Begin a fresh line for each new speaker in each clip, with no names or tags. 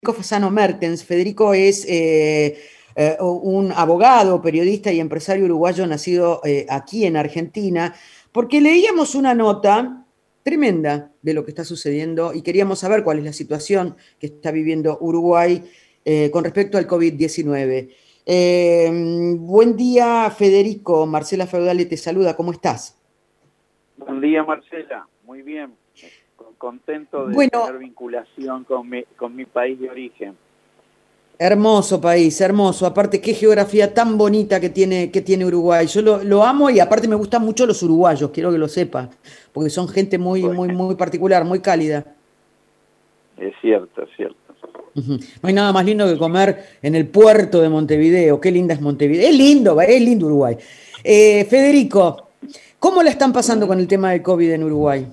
Fasano Mertens. Federico es un abogado, periodista y empresario uruguayo nacido aquí en Argentina, porque leíamos una nota tremenda de lo que está sucediendo y queríamos saber cuál es la situación que está viviendo Uruguay con respecto al COVID-19. Buen día, Federico. Marcela Feudale te saluda. ¿Cómo estás?
Buen día, Marcela. Muy bien. Contento de tener
Bueno,
vinculación con mi país de origen.
hermoso país, hermoso. Aparte, qué geografía tan bonita que tiene Uruguay. Yo lo amo y aparte me gustan mucho los uruguayos, quiero que lo sepas, porque son gente muy, muy,
Bueno,
muy particular, muy cálida.
es cierto, es cierto.
Ujú. No hay nada más lindo que comer en el puerto de Montevideo. Qué linda es Montevideo. Es lindo Uruguay. Federico, ¿cómo la están pasando
¿Mm?
con el tema del COVID en Uruguay?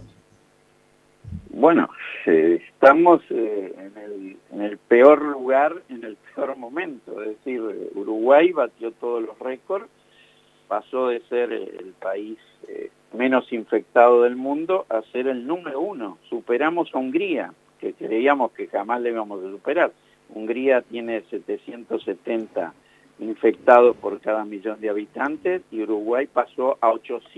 Bueno, estamos en el peor lugar, en el peor momento. Es decir, Uruguay batió todos los récords, pasó de ser el país menos infectado del mundo a ser el número uno. Superamos a Hungría, que creíamos que jamás le íbamos a superar. Hungría tiene 770 infectados por cada millón de habitantes y Uruguay pasó a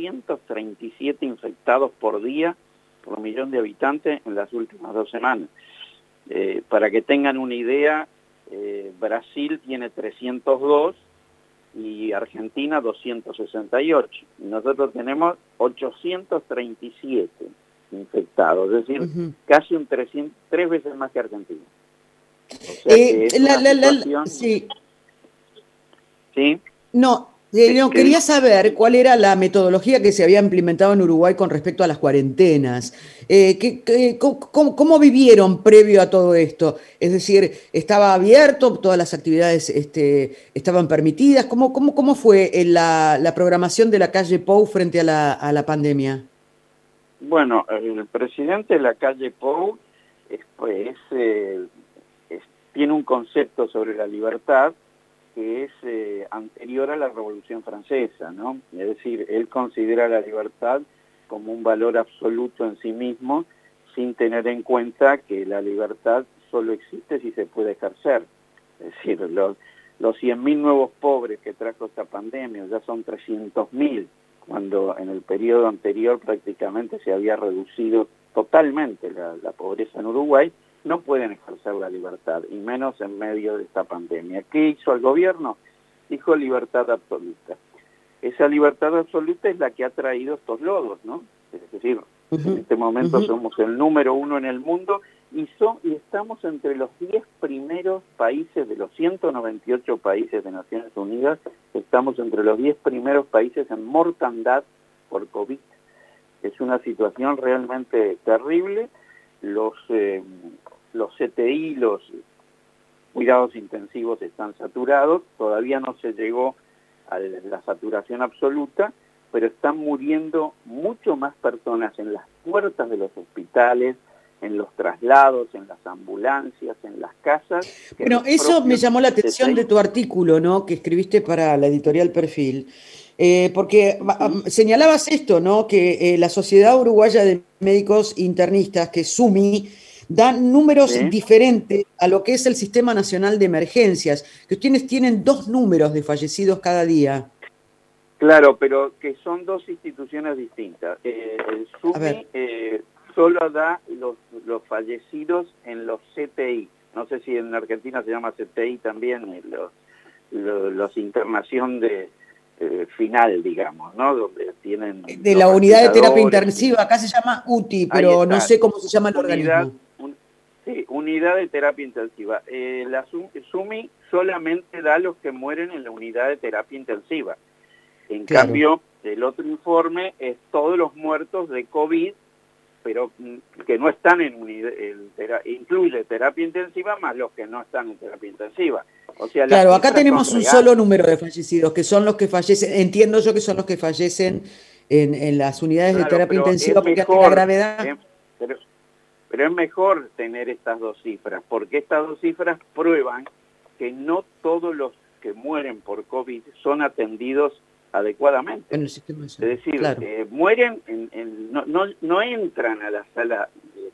837 infectados por día por millón de habitantes en las últimas 2 semanas. Para que tengan una idea, Brasil tiene 302 y Argentina 268. Y nosotros tenemos 837 infectados, es decir,
Ujú.
casi 3 veces más que Argentina. O sea que es una situación...
Sí.
¿Sí?
No,
¿Qué
quería
dijo?
saber cuál era la metodología que se había implementado en Uruguay con respecto a las cuarentenas. ¿Cómo vivieron previo a todo esto? Es decir, ¿estaba abierto? ¿Todas las actividades estaban permitidas? ¿Cómo fue la programación de la calle Pou frente a la pandemia?
Bueno, el presidente de la calle Pou pues, tiene un concepto sobre la libertad que es anterior a la Revolución Francesa, ¿no? Es decir, él considera la libertad como un valor absoluto en sí mismo, sin tener en cuenta que la libertad solo existe si se puede ejercer. Es decir, los 100.000 nuevos pobres que trajo esta pandemia ya son 300.000, cuando en el periodo anterior prácticamente se había reducido totalmente la pobreza en Uruguay. No pueden ejercer la libertad, y menos en medio de esta pandemia. ¿Qué hizo el gobierno? Dijo libertad absoluta. Esa libertad absoluta es la que ha traído estos lodos, ¿no? Es decir, en
Ujú,
este momento
ujú.
somos el número uno en el mundo y estamos entre los 10 primeros países de los 198 países de Naciones Unidas, estamos entre los 10 primeros países en mortandad por COVID. Es una situación realmente terrible. Los CTI, los cuidados intensivos están saturados, todavía no se llegó a la saturación absoluta, pero están muriendo mucho más personas en las puertas de los hospitales, en los traslados, en las ambulancias, en las casas, que en
Bueno,
los
eso me
propios
llamó la atención de
CTI.
tu artículo, ¿no? Que escribiste para la editorial Perfil, porque
Ujú.
señalabas esto, ¿no? Que la Sociedad Uruguaya de Médicos Internistas, que es SUMI, da números
Sí,
diferentes a lo que es el Sistema Nacional de Emergencias, que ustedes tienen 2 números de fallecidos cada día.
claro, pero que son dos instituciones distintas. El
A ver,
SUMI solo da los fallecidos en los CTI. No sé si en Argentina se llama CTI también, los internación de final, digamos, ¿no? Donde tienen
de
los
la unidad de terapia
respiradores.
intensiva, acá se llama UTI,
Ahí
pero no
está,
sé cómo se llama el
unidad,
organismo.
sí, unidad de terapia intensiva. La SUMI solamente da a los que mueren en la unidad de terapia intensiva. En
Claro.
cambio, el otro informe es todos los muertos de COVID, pero que no están en unidad, incluye terapia intensiva más los que no están en terapia intensiva. O sea, las
Claro, acá
cifras son
tenemos un solo
reales.
número de fallecidos, que son los que fallecen, entiendo yo que son los que fallecen en las unidades de
Claro,
terapia
pero es
intensiva, porque ante la
mejor,
gravedad,
pero, pero es mejor tener estas dos cifras, porque estas dos cifras prueban que no todos los que mueren por COVID son atendidos adecuadamente.
en el sistema de
Es
salud,
decir,
claro.
mueren, no entran a la sala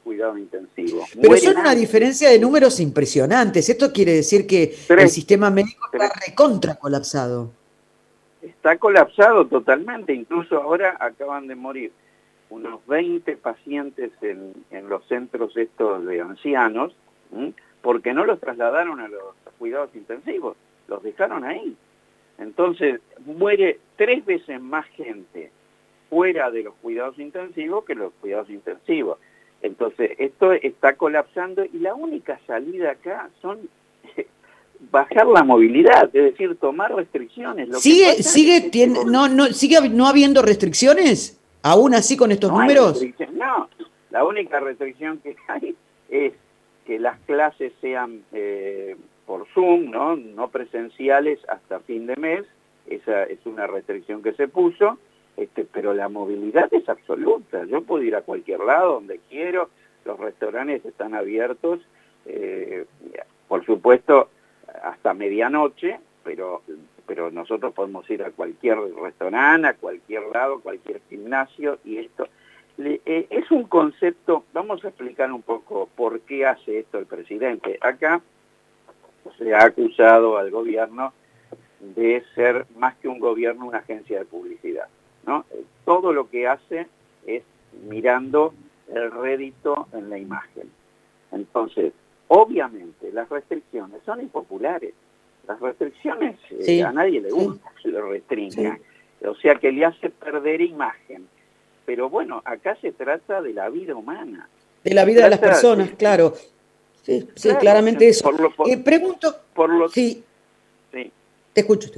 cuidados intensivos.
Pero son una diferencia de números impresionantes. Esto quiere decir que el sistema médico está recontra colapsado.
Está colapsado totalmente. Incluso ahora acaban de morir unos 20 pacientes en los centros estos de ancianos, porque no los trasladaron a los cuidados intensivos, los dejaron ahí. Entonces muere 3 veces más gente fuera de los cuidados intensivos que los cuidados intensivos. Entonces esto está colapsando y la única salida acá son bajar la movilidad, es decir, tomar restricciones.
¿Sigue no habiendo restricciones? ¿Aún así con estos números?
No, la única restricción que hay es que las clases sean por Zoom, no presenciales hasta fin de mes. Esa es una restricción que se puso, pero la movilidad es absoluta. Yo puedo ir a cualquier lado, donde quiero, los restaurantes están abiertos, por supuesto, hasta medianoche, pero nosotros podemos ir a cualquier restaurante, a cualquier lado, cualquier gimnasio, y esto es un concepto. Vamos a explicar un poco por qué hace esto el presidente. Acá se ha acusado al gobierno de ser más que un gobierno, una agencia de publicidad, ¿no? Todo lo que hace es mirando el rédito en la imagen. Entonces, obviamente, las restricciones son impopulares. Las restricciones a nadie le gusta que lo restringan. O sea que le hace perder imagen. Pero bueno, acá se trata de la vida humana.
De la vida de las personas, claro. Sí, claro, claramente eso. Pregunto... Sí. Te escucho.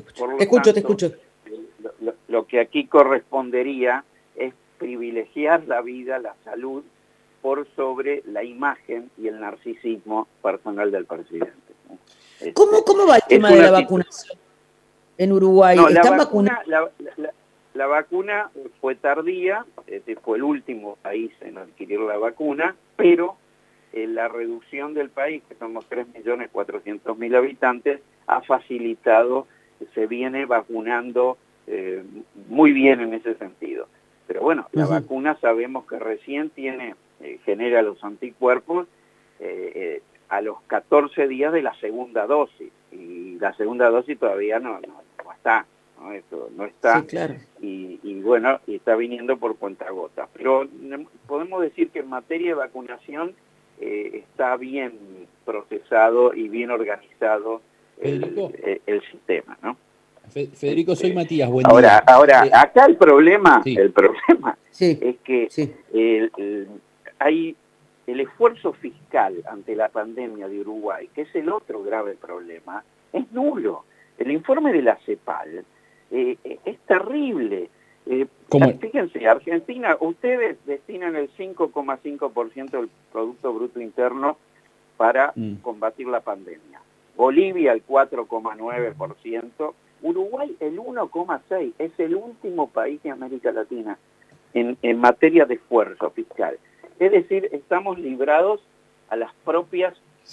Lo que aquí correspondería es privilegiar la vida, la salud, por sobre la imagen y el narcisismo personal del presidente.
¿Cómo va el tema de la vacunación en Uruguay?
No, la vacuna fue tardía, fue el último país en adquirir la vacuna, pero la reducción del país, que somos 3.400.000 habitantes, ha facilitado, se viene vacunando muy bien en ese sentido. Pero bueno, la vacuna sabemos que recién genera los anticuerpos a los 14 días de la segunda dosis, y la segunda dosis todavía no está, ¿no? Esto no está, sí, claro. y bueno, y está viniendo por cuentagotas. Pero podemos decir que en materia de vacunación está bien procesado y bien organizado el sistema, ¿no?
Federico, soy Matías, buen
día. Ahora, acá el problema
sí.
es que hay el esfuerzo fiscal ante la pandemia de Uruguay, que es el otro grave problema, es nulo. El informe de la CEPAL es terrible. Fíjense, Argentina, ustedes destinan el 5,5% del Producto Bruto Interno para combatir la pandemia. Bolivia el 4,9%, Uruguay el 1,6%, es el último país de América Latina en materia de esfuerzo fiscal. Es decir, estamos librados a las propias,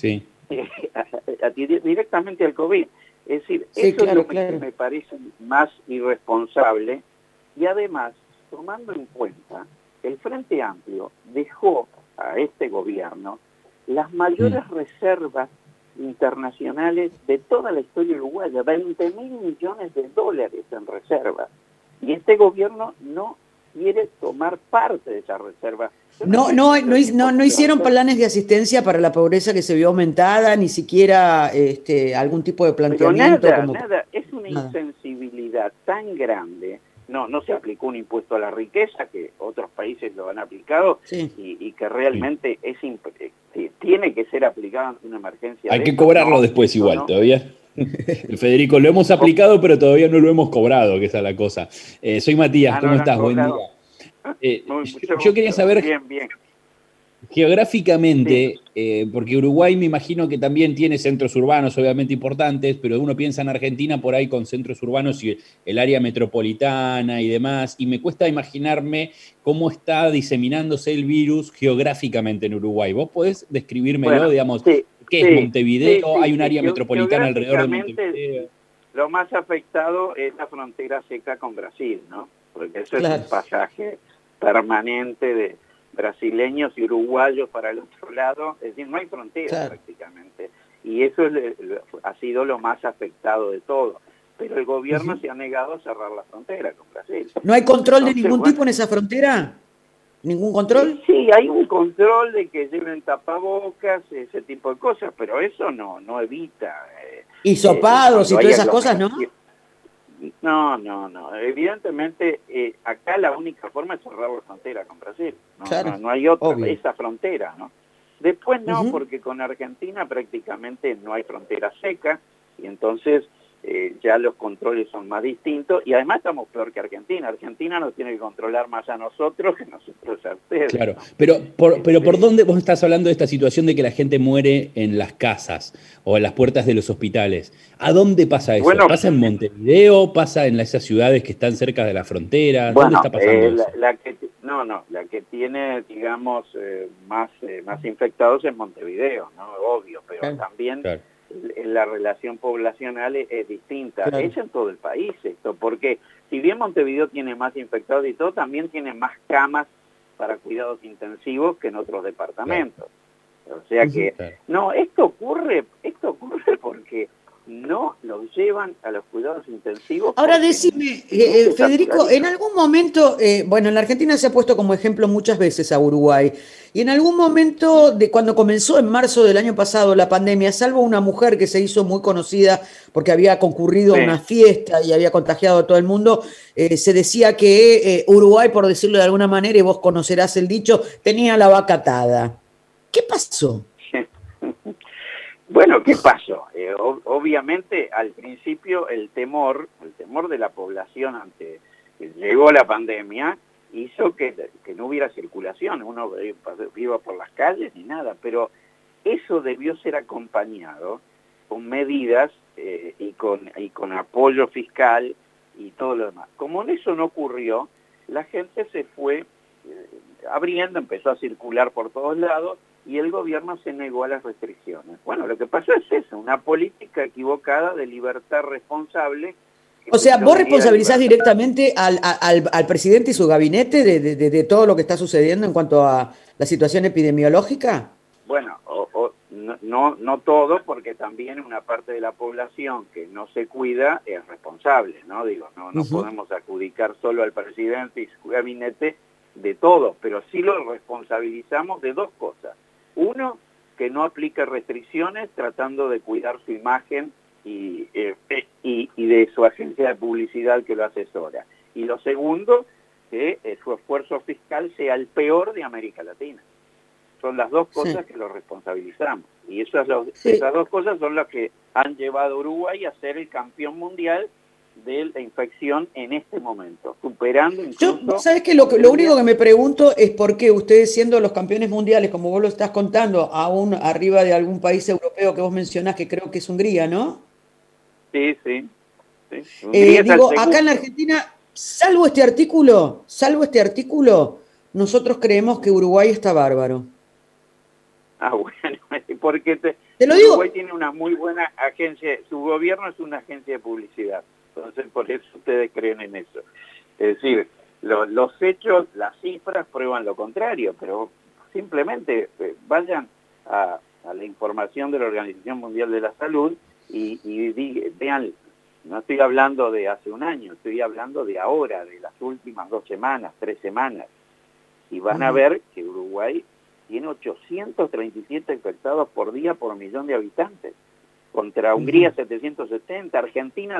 directamente al COVID. Es decir, eso es lo que me parece más irresponsable, y además, tomando en cuenta, el Frente Amplio dejó a este gobierno las mayores reservas internacionales de toda la historia uruguaya, 20.000 millones de dólares en reservas, y este gobierno no quiere tomar parte de esa reserva.
No hicieron planes de asistencia para la pobreza que se vio aumentada, ni siquiera algún tipo de planteamiento.
Pero nada, es una insensibilidad tan grande. No se aplicó un impuesto a la riqueza, que otros países lo han aplicado, y que realmente tiene que ser aplicado ante una emergencia.
Hay que cobrarlo después igual, todavía. Federico, lo hemos aplicado, pero todavía no lo hemos cobrado, que esa es la cosa. Soy Matías, ¿cómo estás? Buen día. Yo quería saber,
bien.
Geográficamente, porque Uruguay me imagino que también tiene centros urbanos obviamente importantes, pero uno piensa en Argentina por ahí con centros urbanos y el área metropolitana y demás, y me cuesta imaginarme cómo está diseminándose el virus geográficamente en Uruguay. ¿Vos podés describírmelo, digamos, qué es Montevideo? ¿Hay un área metropolitana alrededor de Montevideo?
Lo más afectado es la frontera seca con Brasil, ¿no? Porque eso es un pasaje permanente brasileños y uruguayos para el otro lado, es decir, no hay frontera prácticamente. Y eso ha sido lo más afectado de todo. Pero el gobierno se ha negado a cerrar la frontera con Brasil.
¿No hay control de ningún tipo en esa frontera? ¿Ningún control?
Sí, hay un control de que lleven tapabocas, ese tipo de cosas, pero eso no evita.
Hisopados y todas esas cosas, ¿no?
No. Evidentemente, acá la única forma es cerrar la frontera con Brasil. No hay otra, obvio. Esa frontera, ¿no? Después no, porque con Argentina prácticamente no hay frontera seca, y entonces ya los controles son más distintos, y además estamos peor que Argentina. Argentina nos tiene que controlar más a nosotros que nosotros a ustedes.
Claro, ¿no? pero ¿por dónde vos estás hablando de esta situación de que la gente muere en las casas o en las puertas de los hospitales? ¿A dónde pasa eso?
Bueno,
¿Pasa en Montevideo? ¿Pasa en esas ciudades que están cerca de la frontera?
Bueno,
¿dónde está pasando eso?
La que tiene, digamos, más infectados es Montevideo, ¿no? Obvio, pero también... Claro. La relación poblacional es distinta. Claro. Es en todo el país esto, porque si bien Montevideo tiene más infectados y todo, también tiene más camas para cuidados intensivos que en otros departamentos. Claro. O sea que, no, esto ocurre porque no los llevan a los cuidados intensivos.
Ahora decime, Federico, en algún momento, bueno, en la Argentina se ha puesto como ejemplo muchas veces a Uruguay, y en algún momento de cuando comenzó en marzo del año pasado la pandemia, salvo una mujer que se hizo muy conocida porque había concurrido a una fiesta y había contagiado a todo el mundo, se decía que Uruguay, por decirlo de alguna manera, y vos conocerás el dicho, tenía la vaca atada. ¿Qué pasó?
Bueno, ¿qué pasó? Obviamente, al principio, el temor de la población ante que llegó la pandemia hizo que no hubiera circulación, uno iba por las calles ni nada, pero eso debió ser acompañado con medidas y con apoyo fiscal y todo lo demás. Como eso no ocurrió, la gente se fue abriendo, empezó a circular por todos lados, y el gobierno se negó a las restricciones. Bueno, lo que pasó es eso, una política equivocada de libertad responsable.
O sea, ¿vos responsabilizás directamente al presidente y su gabinete de todo lo que está sucediendo en cuanto a la situación epidemiológica?
Bueno, no todo, porque también una parte de la población que no se cuida es responsable, ¿no? Digo, no podemos adjudicar solo al presidente y su gabinete de todo, pero sí lo responsabilizamos de dos cosas. Uno, que no aplica restricciones tratando de cuidar su imagen y de su agencia de publicidad que lo asesora. Y lo segundo, que su esfuerzo fiscal sea el peor de América Latina. Son las dos cosas que lo responsabilizamos. Y esas dos cosas son las que han llevado a Uruguay a ser el campeón mundial de la infección en este momento, superando incluso...
Yo, ¿sabes qué? Lo único que me pregunto es por qué ustedes, siendo los campeones mundiales, como vos lo estás contando, aún arriba de algún país europeo que vos mencionás, que creo que es Hungría, ¿no?
Sí.
Digo, acá en la Argentina, salvo este artículo, nosotros creemos que Uruguay está bárbaro.
Bueno, porque
te lo digo.
Uruguay tiene una muy buena agencia, su gobierno es una agencia de publicidad. Entonces, por eso ustedes creen en eso. Es decir, los hechos, las cifras prueban lo contrario, pero simplemente vayan a la información de la Organización Mundial de la Salud y vean, no estoy hablando de hace un año, estoy hablando de ahora, de las últimas 2 semanas, 3 semanas, y van a ver que Uruguay tiene 837 infectados por día por millón de habitantes. Contra Hungría 770, Argentina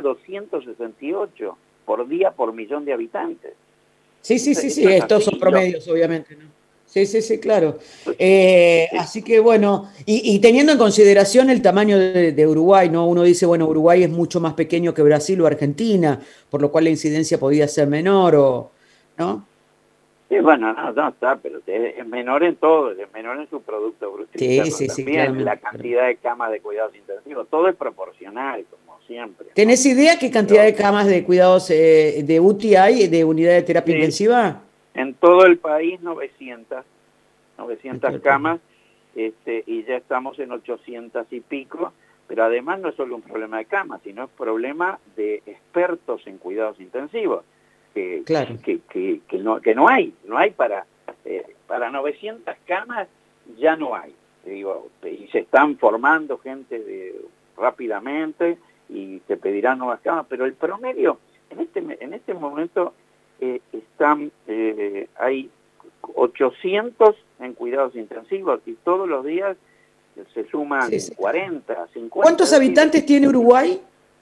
268 por día por millón de habitantes.
Sí, estos son promedios, obviamente, ¿no? Sí, claro. Así que bueno, y teniendo en consideración el tamaño de Uruguay, ¿no? Uno dice, bueno, Uruguay es mucho más pequeño que Brasil o Argentina, por lo cual la incidencia podía ser menor, ¿no?
Sí, bueno, no está, pero es menor en todo, es menor en su producto bruto.
Sí,
también la cantidad de camas de cuidados intensivos, todo es proporcional, como siempre.
¿Tenés idea qué cantidad de camas de cuidados de UTI hay, de unidad de terapia intensiva?
En todo el país 900 camas, y ya estamos en 800 y pico, pero además no es solo un problema de camas, sino es problema de expertos en cuidados intensivos. Que no hay para para 900 camas ya no hay. Digo, y se están formando gente rápidamente y se pedirán nuevas camas, pero el promedio, en este momento hay 800 en cuidados intensivos y todos los días se suman 40, 50.
¿Cuántos habitantes tiene Uruguay?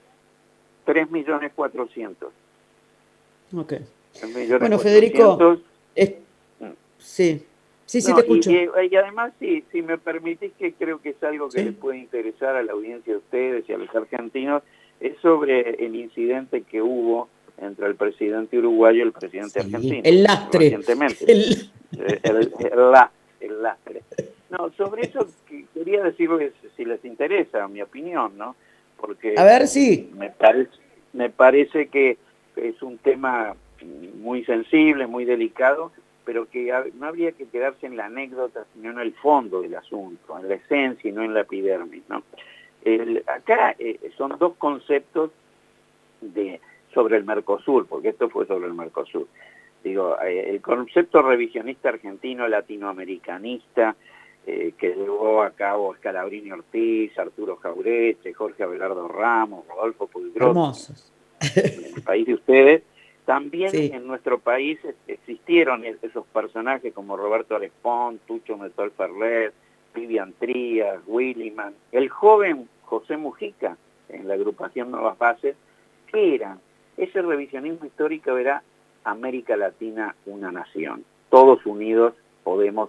3.400.000.
Ok.
3.400.000.
Bueno, Federico, sí, te escucho.
Y además, si me permitís, que creo que es algo que les puede interesar a la audiencia de ustedes y a los argentinos, es sobre el incidente que hubo entre el presidente uruguayo y el presidente argentino.
El lastre.
Recientemente. El lastre. No, sobre eso quería decirles, si les interesa, mi opinión, ¿no? Porque
a ver, sí.
Me parece que es un tema muy sensible, muy delicado, pero que no habría que quedarse en la anécdota, sino en el fondo del asunto, en la esencia y no en la epidermis, ¿no? Acá son dos conceptos sobre el Mercosur, porque esto fue sobre el Mercosur. Digo, el concepto revisionista argentino, latinoamericanista, que llevó a cabo Scalabrini Ortiz, Arturo Jauretche, Jorge Abelardo Ramos, Rodolfo Puiggrós,
hermosos,
en el país de ustedes. También en nuestro país existieron esos personajes como Roberto Arespont, Tucho Metol Ferrer, Vivian Trías, Williman, el joven José Mujica en la agrupación Nuevas Bases, que eran ese revisionismo histórico, era América Latina una nación. Todos unidos podemos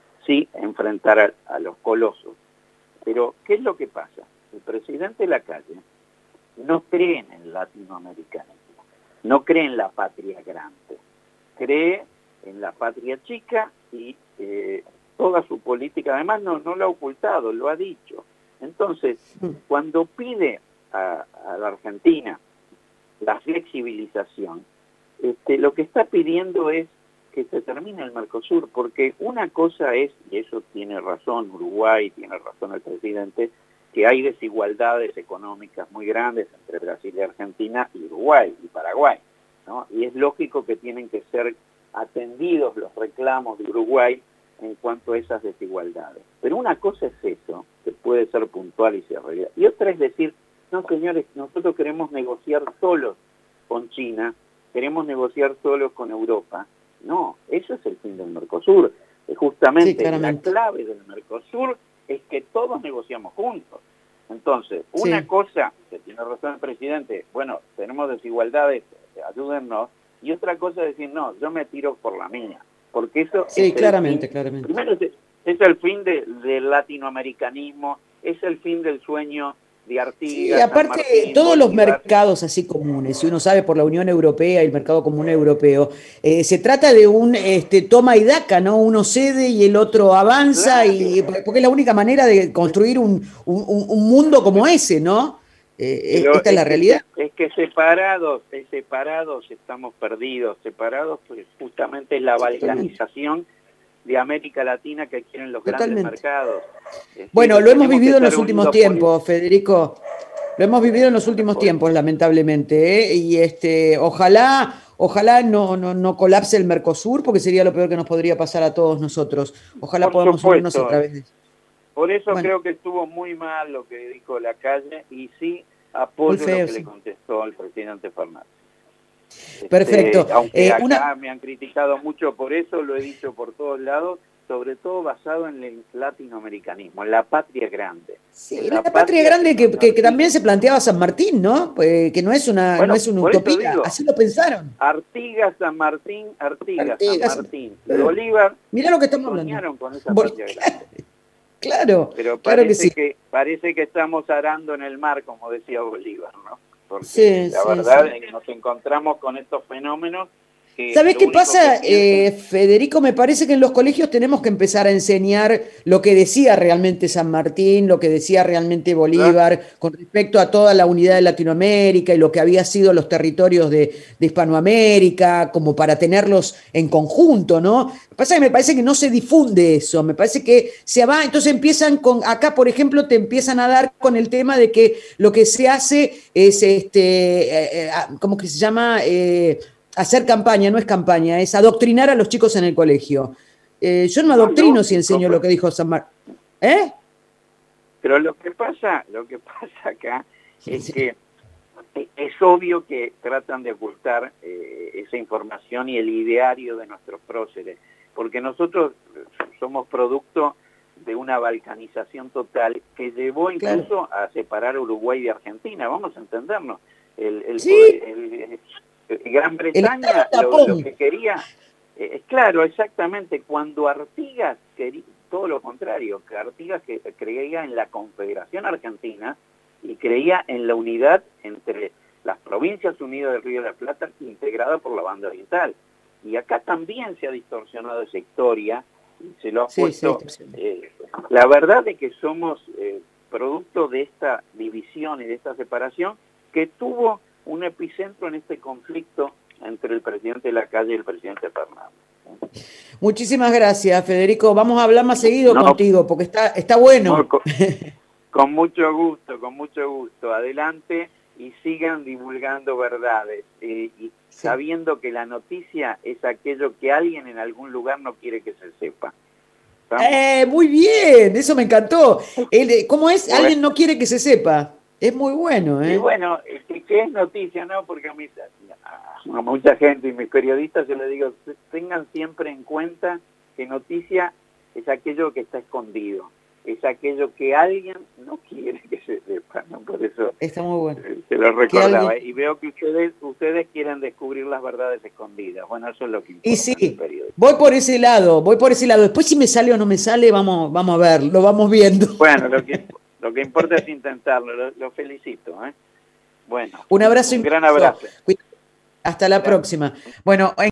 enfrentar a los colosos. Pero, ¿qué es lo que pasa? El presidente Lacalle no cree en el latinoamericanismo, no cree en la patria grande, cree en la patria chica y toda su política, además no lo ha ocultado, lo ha dicho. Entonces, cuando pide a la Argentina la flexibilización, lo que está pidiendo es que se termine el Mercosur, porque una cosa es, y eso tiene razón Uruguay, tiene razón el presidente, que hay desigualdades económicas muy grandes entre Brasil y Argentina y Uruguay y Paraguay, ¿no? Y es lógico que tienen que ser atendidos los reclamos de Uruguay en cuanto a esas desigualdades. Pero una cosa es eso, que puede ser puntual y se arregla. Y otra es decir, no señores, nosotros queremos negociar solos con China, queremos negociar solos con Europa. No, eso es el fin del Mercosur. Justamente la clave del Mercosur es que todos negociamos juntos. Entonces, una cosa, que tiene razón el presidente, bueno, tenemos desigualdades, ayúdennos, y otra cosa es decir, no, yo me tiro por la mía, porque eso
claramente.
Primero es el fin del latinoamericanismo, es el fin del sueño de Artigas.
Sí, aparte todos los mercados así comunes, si uno sabe por la Unión Europea y el mercado común europeo, se trata de un toma y daca, ¿no? Uno cede y el otro avanza, porque es la única manera de construir un mundo como ese, ¿no? Esta es la realidad.
Es que separados estamos perdidos, separados pues justamente es la balcanización de América Latina que quieren los grandes mercados.
Bueno, lo hemos vivido en los últimos tiempos, Federico. Lo hemos vivido en los últimos tiempos, lamentablemente, Y ojalá no colapse el Mercosur, porque sería lo peor que nos podría pasar a todos nosotros. Ojalá podamos unirnos a través de eso.
Por eso creo que estuvo muy mal lo que dijo Lacalle, y sí apoyo lo que le contestó el presidente Fernández.
Perfecto.
Aunque acá me han criticado mucho por eso, lo he dicho por todos lados, sobre todo basado en el latinoamericanismo, en la patria grande.
Sí, la patria grande que también se planteaba San Martín, ¿no? Que no es una utopía, digo, así lo pensaron.
Artigas, San Martín, San Martín. Y Bolívar,
mirá lo que estamos hablando.
Con esa patria grande.
Claro,
pero
parece
parece que estamos arando en el mar, como decía Bolívar, ¿no? Porque la verdad es que nos encontramos con estos fenómenos.
¿Sabés qué pasa, Federico? Me parece que en los colegios tenemos que empezar a enseñar lo que decía realmente San Martín, lo que decía realmente Bolívar, con respecto a toda la unidad de Latinoamérica y lo que había sido los territorios de Hispanoamérica, como para tenerlos en conjunto, ¿no? Lo que pasa es que me parece que no se difunde eso, me parece que se va, entonces empiezan acá por ejemplo te empiezan a dar con el tema de que lo que se hace es, ¿cómo que se llama? Hacer campaña, no es campaña, es adoctrinar a los chicos en el colegio. Yo no me adoctrino si enseño lo que dijo San Martín. ¿Eh?
Pero lo que pasa acá es que es obvio que tratan de ocultar esa información y el ideario de nuestros próceres, porque nosotros somos producto de una balcanización total que llevó incluso a separar Uruguay de Argentina, vamos a entendernos. Gran Bretaña lo que quería, claro, exactamente, cuando Artigas quería, todo lo contrario, que Artigas creía en la Confederación Argentina y creía en la unidad entre las Provincias Unidas del Río de la Plata integrada por la banda oriental. Y acá también se ha distorsionado esa historia y se lo ha puesto... la verdad es que somos producto de esta división y de esta separación que tuvo un epicentro en este conflicto entre el presidente Lacalle y el presidente Fernández.
Muchísimas gracias, Federico. Vamos a hablar más seguido contigo, porque está bueno.
No, con mucho gusto. Adelante y sigan divulgando verdades. Y sabiendo que la noticia es aquello que alguien en algún lugar no quiere que se sepa.
Muy bien, eso me encantó. ¿Cómo es? Bueno, alguien no quiere que se sepa. Es muy bueno, ¿eh?
Y bueno, ¿qué es noticia? No, porque a mucha gente y mis periodistas yo les digo, tengan siempre en cuenta que noticia es aquello que está escondido, es aquello que alguien no quiere que se sepa, ¿no? Por eso
está muy bueno.
Se lo recordaba. Alguien... Y veo que ustedes quieren descubrir las verdades escondidas. Bueno, eso es lo que importa.
Y sí, voy por ese lado. Después si me sale o no me sale, vamos a ver, lo vamos viendo.
Bueno, lo que importa es intentarlo. Lo felicito, ¿eh? Bueno,
un abrazo.
Un gran abrazo.
Hasta la próxima. Bueno.